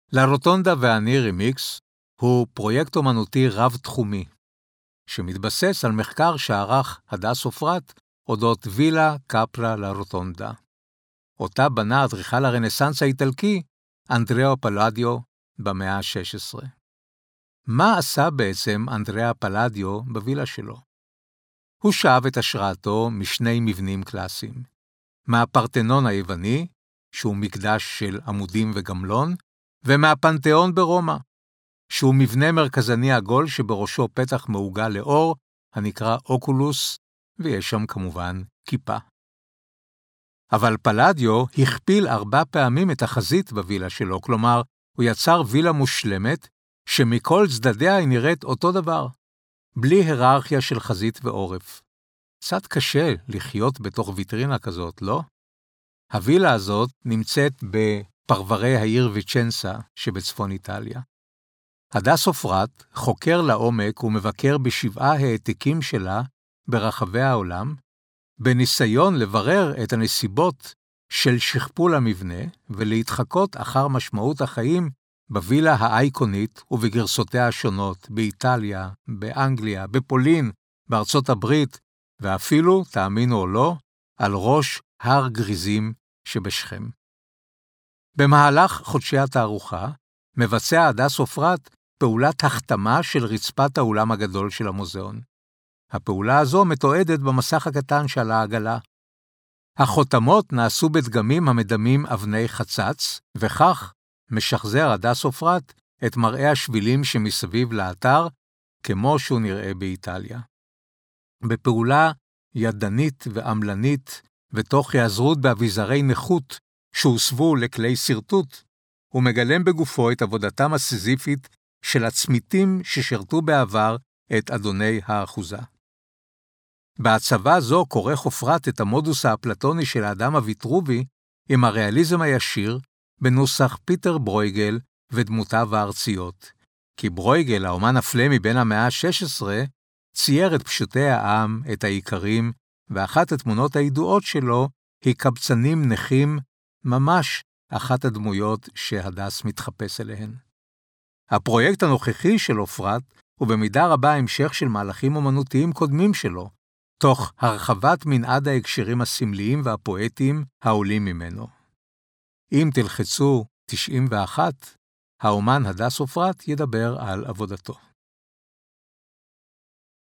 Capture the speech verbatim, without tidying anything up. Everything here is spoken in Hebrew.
לרוטונדה ואני רימיקס הוא פרויקט אומנותי רב-תחומי, שמתבסס על מחקר שערך הדס עופרת אודות וילה קפרה לרוטונדה. אותה בנה אדריכל הרנסנס האיטלקי אנדריאה פלאדיו במאה ה-שש עשרה. מה עשה בעצם אנדריאה פלאדיו בווילה שלו? הוא שאב את השראתו משני מבנים קלאסיים. מהפרתנון היווני, שהוא מקדש של עמודים וגמלון, ומהפנתיאון ברומא, שהוא מבנה מרכזני עגול שבראשו פתח מעוגל לאור, הנקרא אוקולוס, ויש שם כמובן כיפה. אבל פלאדיו הכפיל ארבע פעמים את החזית בווילה שלו, כלומר, הוא יצר וילה מושלמת, שמכל צדדיה היא נראית אותו דבר, בלי היררכיה של חזית ועורף. קצת קשה לחיות בתוך ויטרינה כזאת, לא? הווילה הזאת נמצאת בפרברי העיר ויצ'נסה שבצפון איטליה. הדס עופרת חוקר לעומק ומבקר בשבעה העתיקים שלה ברחבי העולם, בניסיון לברר את הנסיבות של שכפול המבנה ולהתחקות אחר משמעות החיים בווילה האייקונית ובגרסותיה השונות באיטליה, באנגליה, בפולין, בארצות הברית, ואפילו, תאמינו או לא, על ראש הר גריזים שבשכם. במהלך חודשי התערוכה מבצע הדס עופרת פעולת החתמה של רצפת האולם הגדול של המוזיאון. הפעולה הזו מתועדת במסך הקטן של העגלה. החותמות נעשו בדגמים המדמים אבני חצץ, וכך משחזר הדס עופרת את מראה השבילים שמסביב לאתר, כמו שהוא נראה באיטליה. בפעולה ידנית ועמלנית, ותוך היעזרות באביזרי נכות שהוסבו לכלי סרטוט, הוא מגלם בגופו את עבודתם הסיזיפית של הצמיתים ששרתו בעבר את אדוני האחוזה. בהצבה זו כורך עופרת את המודוס האפלטוני של האדם הוויטרובי עם הריאליזם הישיר בנוסח פיטר ברויגל ודמותיו הארציות, כי ברויגל, האומן הפלמי בין המאה ה-שש עשרה, צייר את פשוטי העם, את העיקרים, ואחת התמונות הידועות שלו היא קבצנים נכים, ממש אחת הדמויות שהדס מתחפש אליהן. הפרויקט הנוכחי של עופרת הוא במידה רבה המשך של מהלכים אומנותיים קודמים שלו, תוך הרחבת מנעד ההקשרים הסמליים והפואטיים העולים ממנו. אם תלחצו תשעים ואחת, האומן הדס עופרת ידבר על עבודתו.